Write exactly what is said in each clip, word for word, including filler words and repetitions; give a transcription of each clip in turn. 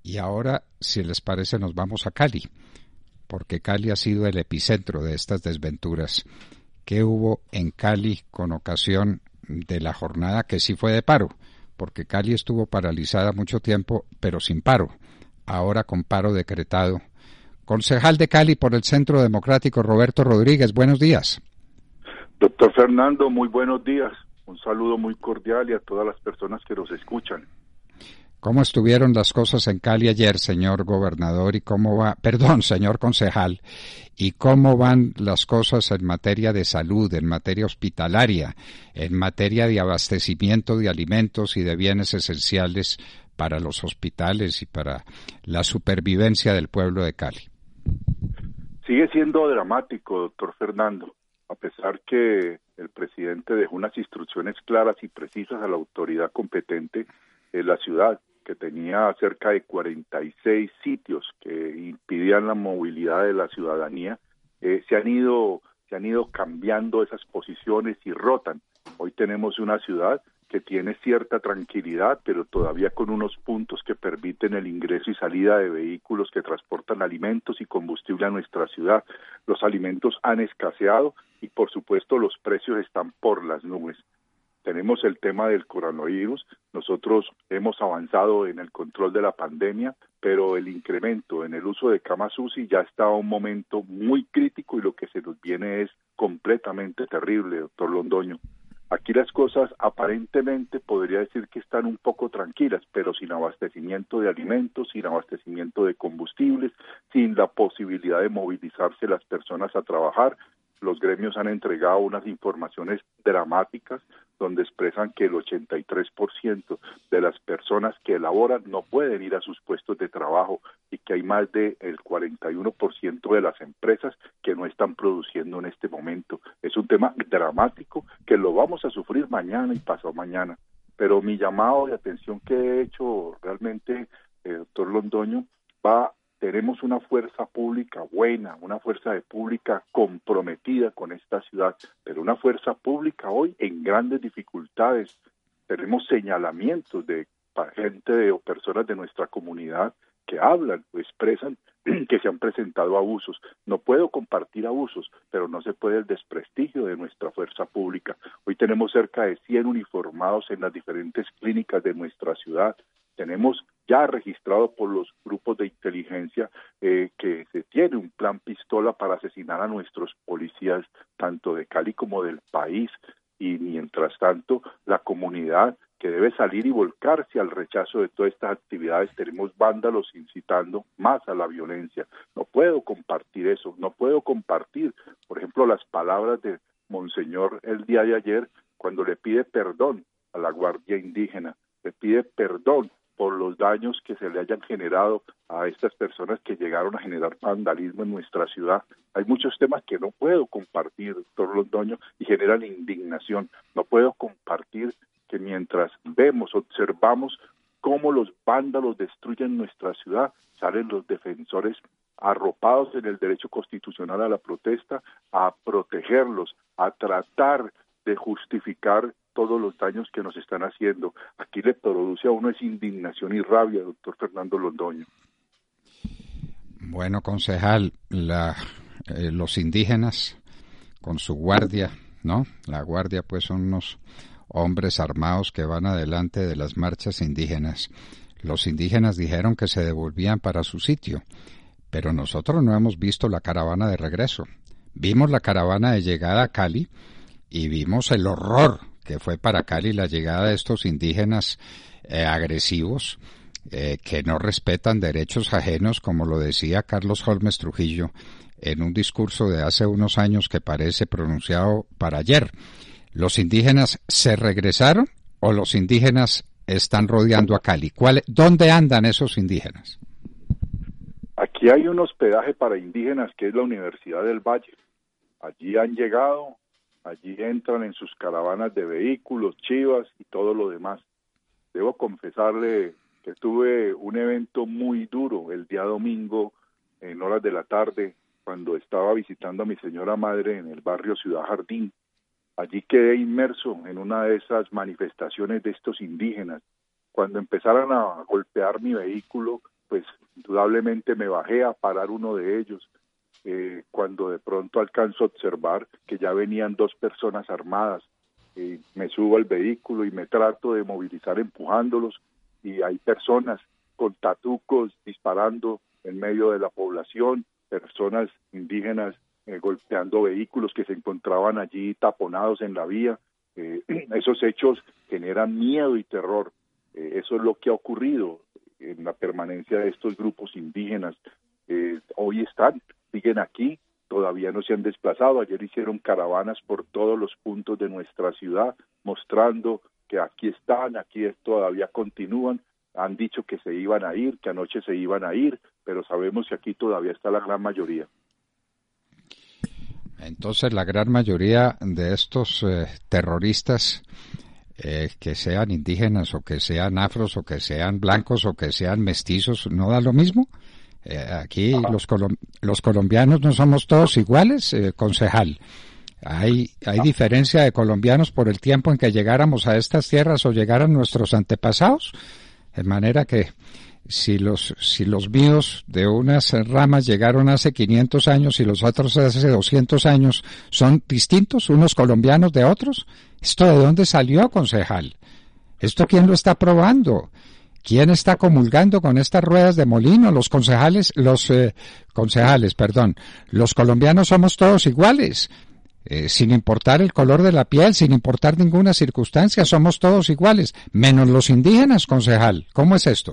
Y ahora, si les parece, nos vamos a Cali, porque Cali ha sido el epicentro de estas desventuras. ¿Qué hubo en Cali con ocasión de la jornada que sí fue de paro? Porque Cali estuvo paralizada mucho tiempo, pero sin paro. Ahora con paro decretado. Concejal de Cali por el Centro Democrático, Roberto Rodríguez, buenos días. Doctor Fernando, muy buenos días. Un saludo muy cordial y a todas las personas que nos escuchan. ¿Cómo estuvieron las cosas en Cali ayer, señor gobernador, y cómo va, perdón, señor concejal, y cómo van las cosas en materia de salud, en materia hospitalaria, en materia de abastecimiento de alimentos y de bienes esenciales para los hospitales y para la supervivencia del pueblo de Cali? Sigue siendo dramático, doctor Fernando, a pesar que el presidente dejó unas instrucciones claras y precisas a la autoridad competente en la ciudad, que tenía cerca de cuarenta y seis sitios que impidían la movilidad de la ciudadanía, eh, se han ido se han ido cambiando esas posiciones y rotan. Hoy tenemos una ciudad que tiene cierta tranquilidad, pero todavía con unos puntos que permiten el ingreso y salida de vehículos que transportan alimentos y combustible a nuestra ciudad. Los alimentos han escaseado y, por supuesto, los precios están por las nubes. Tenemos el tema del coronavirus. Nosotros hemos avanzado en el control de la pandemia, pero el incremento en el uso de camas U C I ya está a un momento muy crítico y lo que se nos viene es completamente terrible, doctor Londoño. Aquí las cosas aparentemente podría decir que están un poco tranquilas, pero sin abastecimiento de alimentos, sin abastecimiento de combustibles, sin la posibilidad de movilizarse las personas a trabajar. Los gremios han entregado unas informaciones dramáticas donde expresan que el ochenta y tres por ciento de las personas que elaboran no pueden ir a sus puestos de trabajo y que hay más del cuarenta y uno por ciento de las empresas que no están produciendo en este momento. Es un tema dramático que lo vamos a sufrir mañana y pasado mañana. Pero mi llamado de atención que he hecho realmente, eh, doctor Londoño, va tenemos una fuerza pública buena, una fuerza de pública comprometida con esta ciudad, pero una fuerza pública hoy en grandes dificultades. Tenemos señalamientos de gente de, o personas de nuestra comunidad que hablan o expresan que se han presentado abusos. No puedo compartir abusos, pero no se puede el desprestigio de nuestra fuerza pública. Hoy tenemos cerca de cien uniformados en las diferentes clínicas de nuestra ciudad. Tenemos ya registrado por los grupos de inteligencia eh, que se tiene un plan pistola para asesinar a nuestros policías, tanto de Cali como del país, y mientras tanto la comunidad que debe salir y volcarse al rechazo de todas estas actividades, tenemos vándalos incitando más a la violencia. No puedo compartir eso, no puedo compartir, por ejemplo, las palabras de Monseñor el día de ayer, cuando le pide perdón a la Guardia Indígena, le pide perdón por los daños que se le hayan generado a estas personas que llegaron a generar vandalismo en nuestra ciudad. Hay muchos temas que no puedo compartir, doctor Londoño, y generan indignación. No puedo compartir que mientras vemos, observamos cómo los vándalos destruyen nuestra ciudad, salen los defensores arropados en el derecho constitucional a la protesta, a protegerlos, a tratar de justificar todos los daños que nos están haciendo. Aquí le produce a uno es indignación y rabia, doctor Fernando Londoño. Bueno, concejal, la, eh, los indígenas con su guardia, ¿no? La guardia pues son unos hombres armados que van adelante de las marchas indígenas. Los indígenas dijeron que se devolvían para su sitio, pero nosotros no hemos visto la caravana de regreso. Vimos la caravana de llegada a Cali y vimos el horror que fue para Cali la llegada de estos indígenas eh, agresivos, eh, que no respetan derechos ajenos, como lo decía Carlos Holmes Trujillo en un discurso de hace unos años que parece pronunciado para ayer. ¿Los indígenas se regresaron o los indígenas están rodeando a Cali? ¿Cuál, ¿Dónde andan esos indígenas? Aquí hay un hospedaje para indígenas que es la Universidad del Valle. Allí han llegado. Allí entran en sus caravanas de vehículos, chivas y todo lo demás. Debo confesarle que tuve un evento muy duro el día domingo en horas de la tarde cuando estaba visitando a mi señora madre en el barrio Ciudad Jardín. Allí quedé inmerso en una de esas manifestaciones de estos indígenas. Cuando empezaron a golpear mi vehículo, pues indudablemente me bajé a parar uno de ellos, eh, cuando de pronto alcanzo a observar que ya venían dos personas armadas. Eh, me subo al vehículo y me trato de movilizar empujándolos, y hay personas con tatucos disparando en medio de la población, personas indígenas eh, golpeando vehículos que se encontraban allí taponados en la vía. Eh, esos hechos generan miedo y terror. Eh, eso es lo que ha ocurrido en la permanencia de estos grupos indígenas. Eh, hoy están, siguen aquí, todavía no se han desplazado. Ayer hicieron caravanas por todos los puntos de nuestra ciudad, mostrando que aquí están, aquí todavía continúan. Han dicho que se iban a ir, que anoche se iban a ir, pero sabemos que aquí todavía está la gran mayoría. Entonces, la gran mayoría de estos eh, terroristas, eh, que sean indígenas o que sean afros o que sean blancos o que sean mestizos, ¿no da lo mismo? Eh, aquí los, colom- los colombianos no somos todos iguales, eh, concejal. Hay, hay diferencia de colombianos por el tiempo en que llegáramos a estas tierras o llegaran nuestros antepasados, de manera que si los, si los míos de unas ramas llegaron hace quinientos años y los otros hace doscientos años, ¿son distintos unos colombianos de otros? ¿Esto de dónde salió, concejal? ¿Esto quién lo está probando? ¿Quién está comulgando con estas ruedas de molino? Los concejales, los eh, concejales, perdón, los colombianos somos todos iguales. Eh, sin importar el color de la piel, sin importar ninguna circunstancia, somos todos iguales, menos los indígenas, concejal. ¿Cómo es esto?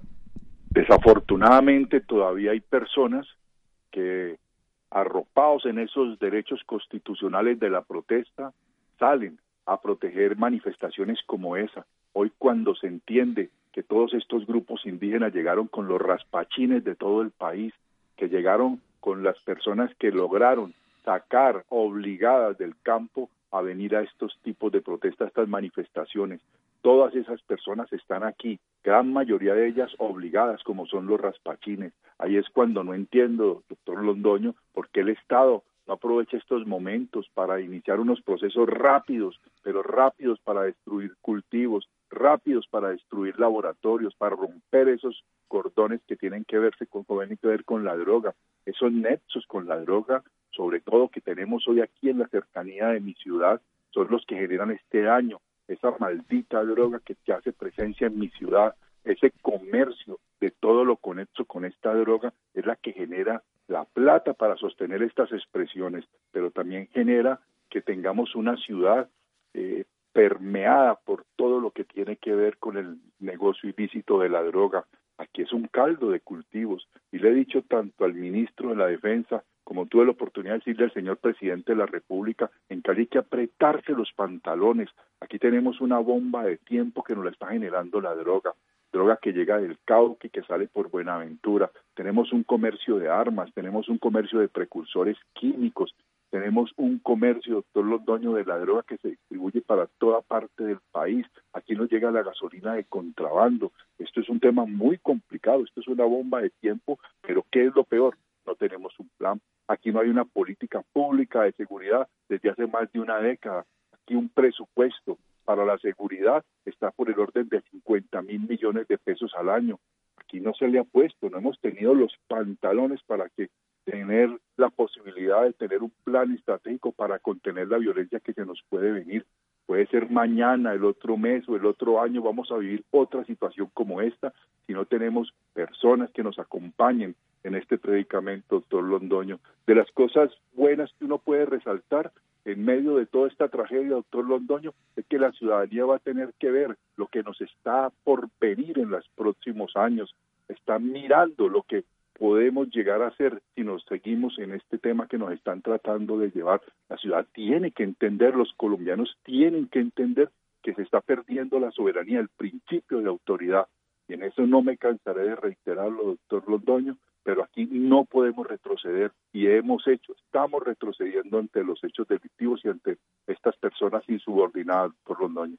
Desafortunadamente todavía hay personas que, arropados en esos derechos constitucionales de la protesta, salen a proteger manifestaciones como esa. Hoy, cuando se entiende que todos estos grupos indígenas llegaron con los raspachines de todo el país, que llegaron con las personas que lograron sacar obligadas del campo a venir a estos tipos de protestas, estas manifestaciones. Todas esas personas están aquí, gran mayoría de ellas obligadas, como son los raspachines. Ahí es cuando no entiendo, doctor Londoño, por qué el Estado no aprovecha estos momentos para iniciar unos procesos rápidos, pero rápidos para destruir cultivos, rápidos para destruir laboratorios, para romper esos cordones que tienen que verse con, que tienen que ver con la droga, esos nexos con la droga, sobre todo que tenemos hoy aquí en la cercanía de mi ciudad, son los que generan este daño, esa maldita droga que, que hace presencia en mi ciudad, ese comercio de todo lo conexo con esta droga es la que genera la plata para sostener estas expresiones, pero también genera que tengamos una ciudad eh, permeada por todo lo que tiene que ver con el negocio ilícito de la droga. Aquí es un caldo de cultivos, y le he dicho tanto al ministro de la Defensa como tuve la oportunidad de decirle al señor presidente de la República, en Cali hay que apretarse los pantalones. Aquí tenemos una bomba de tiempo que nos la está generando la droga, droga que llega del Cauca y que sale por Buenaventura. Tenemos un comercio de armas, tenemos un comercio de precursores químicos, tenemos un comercio, doctor Londoño, de la droga que se distribuye para toda parte del país. Aquí nos llega la gasolina de contrabando. Esto es un tema muy complicado, esto es una bomba de tiempo, pero ¿qué es lo peor? No tenemos un plan. Aquí no hay una política pública de seguridad desde hace más de una década. Aquí un presupuesto para la seguridad está por el orden de cincuenta mil millones de pesos al año. Aquí no se le ha puesto, no hemos tenido los pantalones para que tener la posibilidad de tener un plan estratégico para contener la violencia que se nos puede venir. Puede ser mañana, el otro mes o el otro año vamos a vivir otra situación como esta si no tenemos personas que nos acompañen en este predicamento, doctor Londoño. De las cosas buenas que uno puede resaltar en medio de toda esta tragedia, doctor Londoño, es que la ciudadanía va a tener que ver lo que nos está por venir en los próximos años. Está mirando lo que podemos llegar a hacer si nos seguimos en este tema que nos están tratando de llevar. La ciudad tiene que entender, los colombianos tienen que entender que se está perdiendo la soberanía, el principio de autoridad. Y en eso no me cansaré de reiterarlo, doctor Londoño, pero aquí no podemos retroceder, y hemos hecho, estamos retrocediendo ante los hechos delictivos y ante estas personas insubordinadas, doctor Londoño.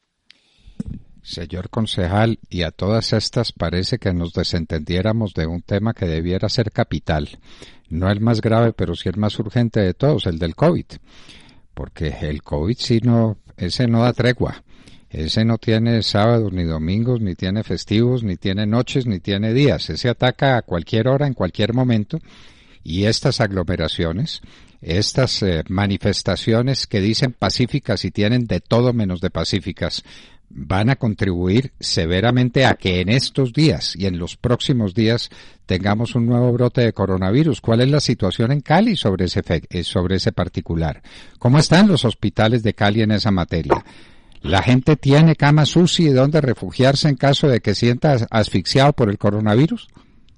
Señor concejal, y a todas estas parece que nos desentendiéramos de un tema que debiera ser capital, no el más grave, pero sí el más urgente de todos, el del COVID, porque el COVID sí no, ese no da tregua. Ese no tiene sábados ni domingos, ni tiene festivos, ni tiene noches, ni tiene días. Ese ataca a cualquier hora, en cualquier momento. Y estas aglomeraciones, estas eh, manifestaciones que dicen pacíficas y tienen de todo menos de pacíficas, van a contribuir severamente a que en estos días y en los próximos días tengamos un nuevo brote de coronavirus. ¿Cuál es la situación en Cali sobre ese, sobre ese particular? ¿Cómo están los hospitales de Cali en esa materia? ¿La gente tiene camas U C I donde refugiarse en caso de que sienta asfixiado por el coronavirus?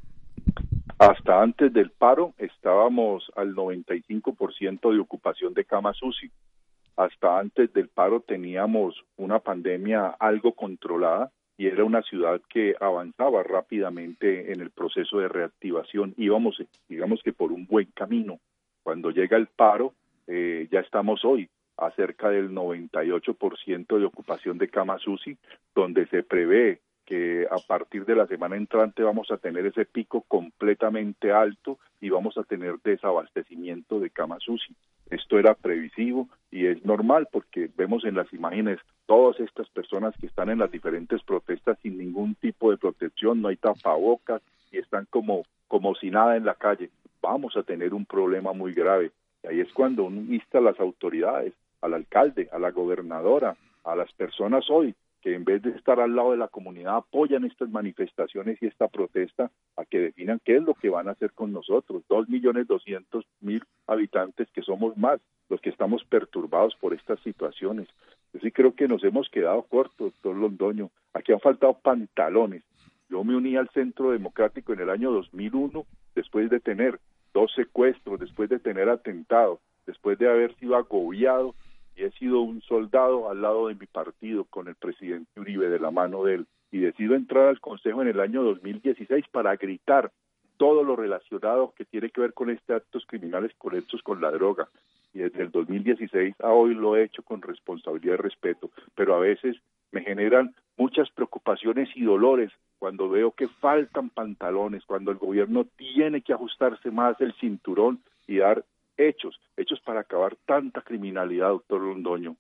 Hasta antes del paro estábamos al noventa y cinco por ciento de ocupación de camas U C I. Hasta antes del paro teníamos una pandemia algo controlada y era una ciudad que avanzaba rápidamente en el proceso de reactivación. Íbamos, digamos que por un buen camino. Cuando llega el paro, eh, ya estamos hoy a cerca del noventa y ocho por ciento de ocupación de camas U C I, donde se prevé que a partir de la semana entrante vamos a tener ese pico completamente alto y vamos a tener desabastecimiento de camas U C I. Esto era previsivo y es normal porque vemos en las imágenes todas estas personas que están en las diferentes protestas sin ningún tipo de protección, no hay tapabocas y están como, como si nada en la calle. Vamos a tener un problema muy grave. Y ahí es cuando uno insta a las autoridades, al alcalde, a la gobernadora, a las personas hoy, que en vez de estar al lado de la comunidad apoyan estas manifestaciones y esta protesta, a que definan qué es lo que van a hacer con nosotros, dos millones doscientos mil habitantes que somos más, los que estamos perturbados por estas situaciones. Yo sí creo que nos hemos quedado cortos, doctor Londoño, aquí han faltado pantalones. Yo me uní al Centro Democrático en el año dos mil uno, después de tener dos secuestros, después de tener atentados, después de haber sido agobiado, y he sido un soldado al lado de mi partido con el presidente Uribe de la mano de él, y decido entrar al Consejo en el año dos mil dieciséis para gritar todo lo relacionado que tiene que ver con estos actos criminales conexos con la droga, y desde el dos mil dieciséis a hoy lo he hecho con responsabilidad y respeto, pero a veces me generan muchas preocupaciones y dolores cuando veo que faltan pantalones, cuando el gobierno tiene que ajustarse más el cinturón y dar hechos, hechos para acabar tanta criminalidad, doctor Londoño.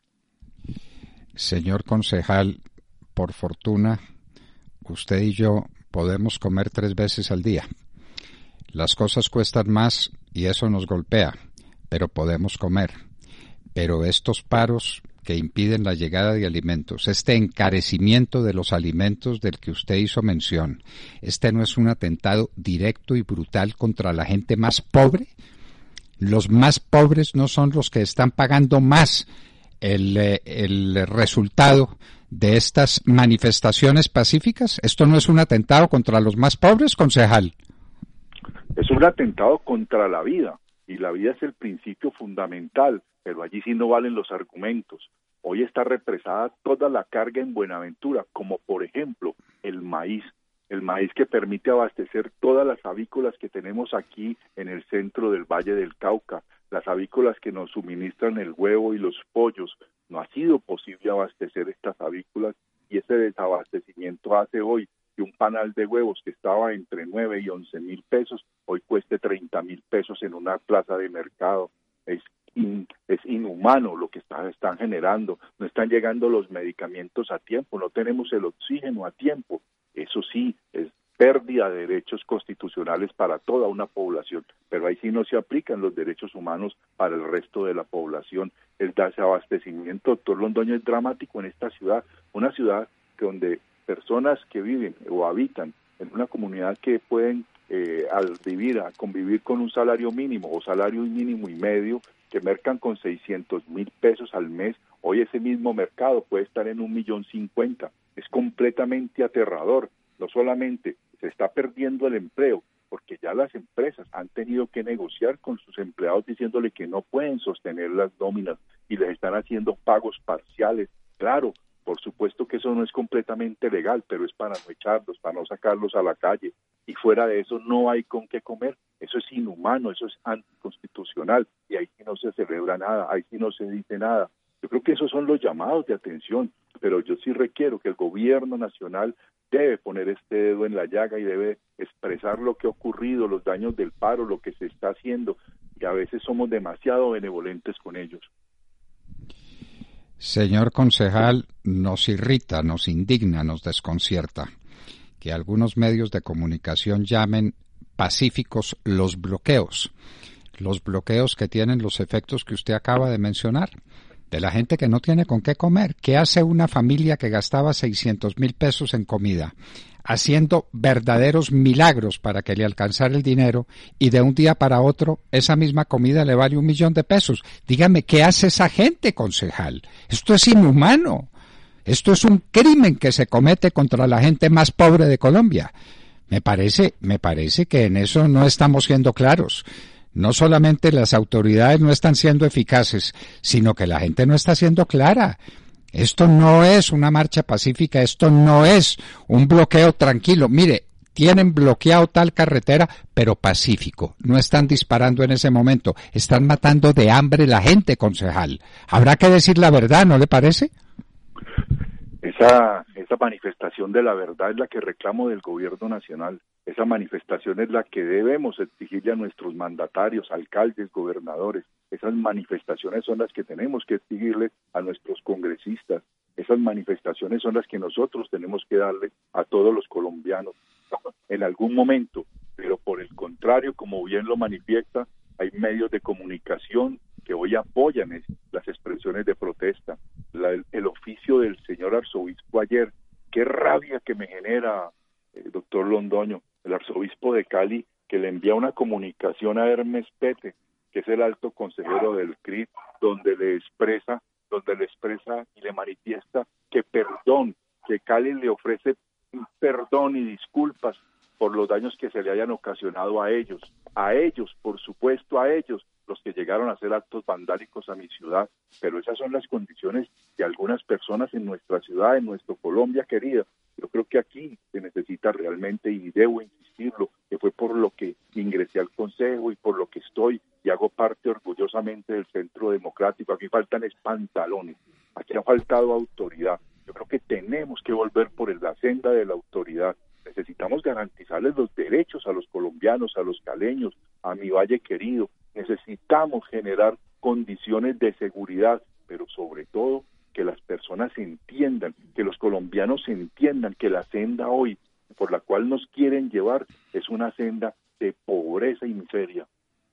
Señor concejal, por fortuna, usted y yo podemos comer tres veces al día. Las cosas cuestan más y eso nos golpea, pero podemos comer. Pero estos paros que impiden la llegada de alimentos, este encarecimiento de los alimentos del que usted hizo mención, ¿este no es un atentado directo y brutal contra la gente más pobre? Los más pobres no son los que están pagando más el, el resultado de estas manifestaciones pacíficas. ¿Esto no es un atentado contra los más pobres, concejal? Es un atentado contra la vida, y la vida es el principio fundamental, pero allí sí no valen los argumentos. Hoy está represada toda la carga en Buenaventura, como por ejemplo el maíz. El maíz que permite abastecer todas las avícolas que tenemos aquí en el centro del Valle del Cauca, las avícolas que nos suministran el huevo y los pollos. No ha sido posible abastecer estas avícolas y ese desabastecimiento hace hoy que un panal de huevos que estaba entre nueve y once mil pesos, hoy cueste treinta mil pesos en una plaza de mercado. Es, in, es inhumano lo que está, están generando, no están llegando los medicamentos a tiempo, no tenemos el oxígeno a tiempo. Eso sí, es pérdida de derechos constitucionales para toda una población, pero ahí sí no se aplican los derechos humanos para el resto de la población. El desabastecimiento, doctor Londoño, es dramático en esta ciudad, una ciudad donde personas que viven o habitan en una comunidad que pueden eh, al vivir, a convivir con un salario mínimo o salario mínimo y medio, que mercan con seiscientos mil pesos al mes, hoy ese mismo mercado puede estar en un millón cincuenta. Es completamente aterrador. No solamente se está perdiendo el empleo, porque ya las empresas han tenido que negociar con sus empleados diciéndole que no pueden sostener las nóminas y les están haciendo pagos parciales. Claro, por supuesto que eso no es completamente legal, pero es para no echarlos, para no sacarlos a la calle. Y fuera de eso no hay con qué comer. Eso es inhumano, eso es anticonstitucional. Y ahí sí no se celebra nada, ahí sí no se dice nada. Yo creo que esos son los llamados de atención, pero yo sí requiero que el gobierno nacional debe poner este dedo en la llaga y debe expresar lo que ha ocurrido, los daños del paro, lo que se está haciendo, y a veces somos demasiado benevolentes con ellos. Señor concejal, nos irrita, nos indigna, nos desconcierta que algunos medios de comunicación llamen pacíficos los bloqueos, los bloqueos que tienen los efectos que usted acaba de mencionar, de la gente que no tiene con qué comer. ¿Qué hace una familia que gastaba seiscientos mil pesos en comida, haciendo verdaderos milagros para que le alcanzara el dinero, y de un día para otro esa misma comida le vale un millón de pesos? Dígame, ¿qué hace esa gente, concejal? Esto es inhumano. Esto es un crimen que se comete contra la gente más pobre de Colombia. Me parece, me parece que en eso no estamos siendo claros. No solamente las autoridades no están siendo eficaces, sino que la gente no está siendo clara. Esto no es una marcha pacífica, esto no es un bloqueo tranquilo. Mire, tienen bloqueado tal carretera, pero pacífico. No están disparando en ese momento. Están matando de hambre la gente, concejal. Habrá que decir la verdad, ¿no le parece? Esa, esa manifestación de la verdad es la que reclamo del gobierno nacional. Esa manifestación es la que debemos exigirle a nuestros mandatarios, alcaldes, gobernadores. Esas manifestaciones son las que tenemos que exigirle a nuestros congresistas. Esas manifestaciones son las que nosotros tenemos que darle a todos los colombianos en algún momento. Pero por el contrario, como bien lo manifiesta, hay medios de comunicación que hoy apoyan es, las expresiones de protesta. La, el, el oficio del señor arzobispo ayer, qué rabia que me genera, eh, doctor Londoño, el arzobispo de Cali, que le envía una comunicación a Hermes Pete, que es el alto consejero del C R I, donde le expresa, donde le expresa y le manifiesta que perdón, que Cali le ofrece perdón y disculpas por los daños que se le hayan ocasionado a ellos, a ellos, por supuesto a ellos, los que llegaron a hacer actos vandálicos a mi ciudad, pero esas son las condiciones de algunas personas en nuestra ciudad, en nuestro Colombia querida. Yo creo que aquí se necesita realmente, y debo insistirlo, que fue por lo que ingresé al Consejo y por lo que estoy y hago parte orgullosamente del Centro Democrático. Aquí faltan es pantalones, aquí ha faltado autoridad. Yo creo que tenemos que volver por la senda de la autoridad. Necesitamos garantizarles los derechos a los colombianos, a los caleños, a mi valle querido. Necesitamos generar condiciones de seguridad, pero sobre todo que las personas entiendan, que los colombianos entiendan que la senda hoy por la cual nos quieren llevar es una senda de pobreza y miseria.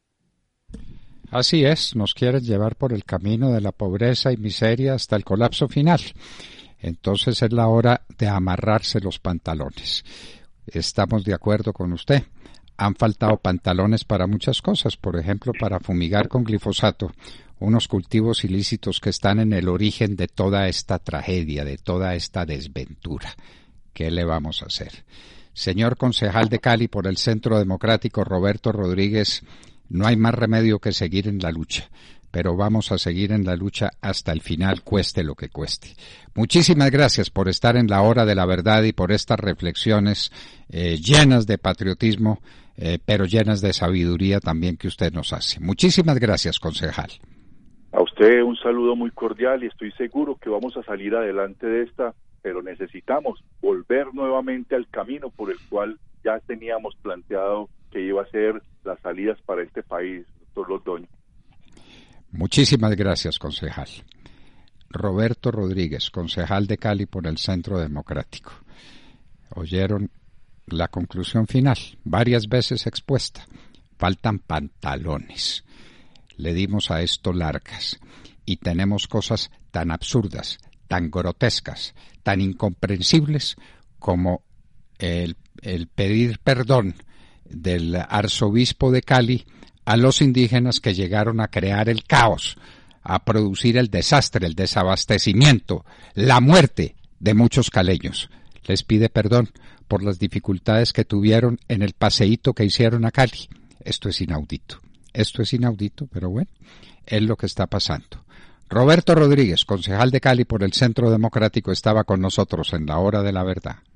Así es, nos quieren llevar por el camino de la pobreza y miseria hasta el colapso final. Entonces es la hora de amarrarse los pantalones. Estamos de acuerdo con usted. Han faltado pantalones para muchas cosas, por ejemplo, para fumigar con glifosato unos cultivos ilícitos que están en el origen de toda esta tragedia, de toda esta desventura. ¿Qué le vamos a hacer? Señor concejal de Cali por el Centro Democrático, Roberto Rodríguez, no hay más remedio que seguir en la lucha, pero vamos a seguir en la lucha hasta el final, cueste lo que cueste. Muchísimas gracias por estar en la hora de la verdad y por estas reflexiones eh, llenas de patriotismo, eh, pero llenas de sabiduría también que usted nos hace. Muchísimas gracias, concejal. A usted un saludo muy cordial y estoy seguro que vamos a salir adelante de esta, pero necesitamos volver nuevamente al camino por el cual ya teníamos planteado que iba a ser las salidas para este país, doctor Londoño. Muchísimas gracias, concejal. Roberto Rodríguez, concejal de Cali por el Centro Democrático. Oyeron la conclusión final, varias veces expuesta. Faltan pantalones. Le dimos a esto largas y tenemos cosas tan absurdas, tan grotescas, tan incomprensibles como el, el pedir perdón del arzobispo de Cali a los indígenas que llegaron a crear el caos, a producir el desastre, el desabastecimiento, la muerte de muchos caleños. Les pide perdón por las dificultades que tuvieron en el paseíto que hicieron a Cali. Esto es inaudito. Esto es inaudito, pero bueno, es lo que está pasando. Roberto Rodríguez, concejal de Cali por el Centro Democrático, estaba con nosotros en la hora de la verdad.